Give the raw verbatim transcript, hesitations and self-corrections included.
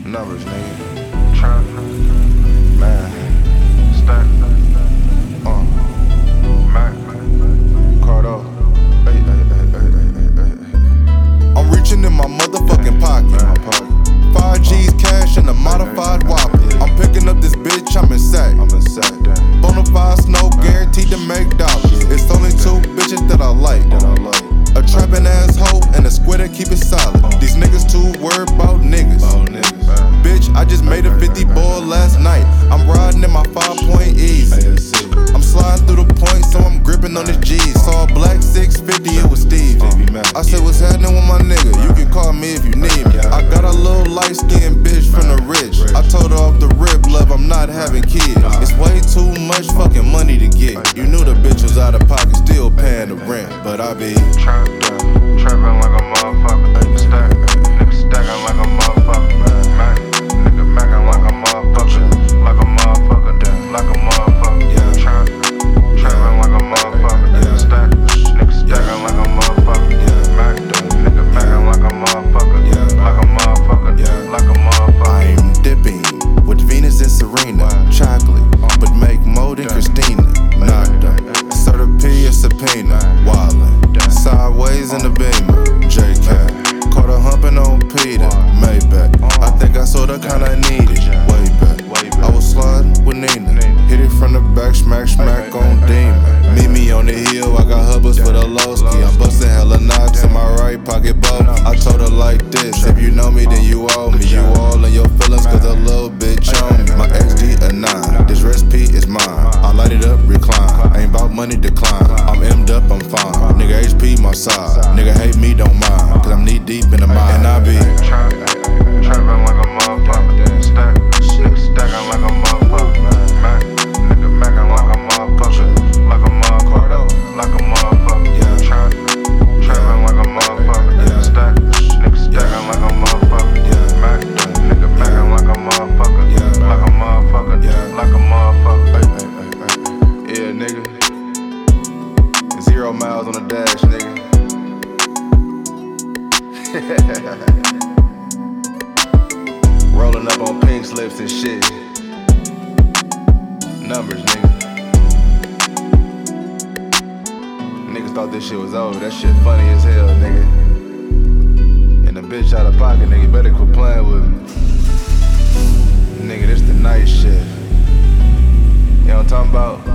Numbers, nigga. Trap, man. Stack, uh, Mac, Cardo. Hey, hey, hey, hey, hey, hey, hey. I'm reaching in my motherfucking pocket. Five G's cash in a modified whopper. I'm picking up this bitch, I'm in sack. I'm in sack. Bonafide snow, guaranteed to make dollars. It's only two bitches that I like. A trappin' asshole and a square that keep it solid. These niggas too worried about niggas. Bitch, I just made a fifty ball last night. I'm riding in my five point easy. I'm sliding through the point, so I'm gripping on this G. Saw a black six fifty, it was Steve. I said, what's happening with my nigga? You can call me if you need me. I got a little light skinned bitch from the rich. I told her off the rip, love, I'm not having kids. It's way too much fucking money to get. You knew the bitch was out of pocket, still paying the rent. But I be trapped up, trapping like a motherfucker. Stack, nigga stacking like a motherfucker. Mac, nigga macking like a motherfucker. Like a motherfucker, like a motherfucker. Yeah, trap, trapping like a motherfucker. Yeah, stack, nigga stacking like a motherfucker. Yeah, Mac, nigga macking like a motherfucker. Yeah, like a motherfucker. Yeah, like a motherfucker. I'm dipping with Venus and Serena. Chocolate, but make more than Christina. Nada, Serta P or subpoena. Wildin', sideways in the beamer. J K, caught her humping on Peter. Maybach, I think I sorta kinda needed. Way back, I was sliding with Nina. Hit it from the back, smack, smack on Demon. Meet me on the hill, I got hubbers for the Lowski. I'm busting hella knocks in my right pocket both. I told her like this, if you know me, then you owe me. You all in your feelings, cause a little bitch on me. My X D a nine, this recipe is mine. I light it up, recline. Ain't about money decline. I'm M'd up, I'm fine. Nigga H P my side. Nigga hate me, don't mind. Cause I'm knee deep in the mind. And I be trapping like a motherfucker. Stack, nigga stacking like a motherfucker. Mac, nigga macking like a motherfucker. Like a motherfucker, like a motherfucker. Yeah, trap, trapping like a motherfucker. Yeah, stack, nigga stacking like a motherfucker. Yeah, Mac, nigga macking like a motherfucker. Yeah, like a motherfucker. Yeah, like a motherfucker. Hey, hey, hey, hey. Yeah, nigga. Zero miles on the dash, nigga. Rolling up on pink slips and shit. Numbers, nigga. Niggas thought this shit was over. That shit funny as hell, nigga. And the bitch out of pocket, nigga. Better quit playing with me. Nigga, this the night shit. You know what I'm talking about?